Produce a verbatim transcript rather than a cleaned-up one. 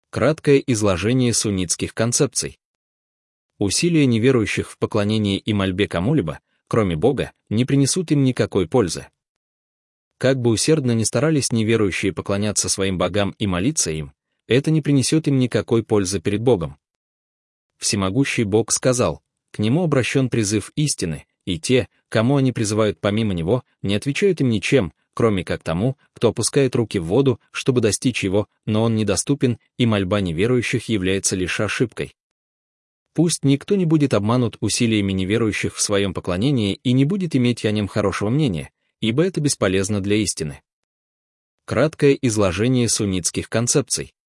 Краткое изложение суннитских концепций. Усилия неверующих в поклонении и мольбе кому-либо, кроме Бога, не принесут им никакой пользы. Как бы усердно ни старались неверующие поклоняться своим богам и молиться им, это не принесет им никакой пользы перед Богом. Всемогущий Бог сказал: к Нему обращен призыв истины, и те, кому они призывают помимо Него, не отвечают им ничем, кроме как тому, кто опускает руки в воду, чтобы достичь Его, но Он недоступен, и мольба неверующих является лишь ошибкой. Пусть никто не будет обманут усилиями неверующих в своем поклонении и не будет иметь о нем хорошего мнения, ибо это бесполезно для истины. Краткое изложение суннитских концепций.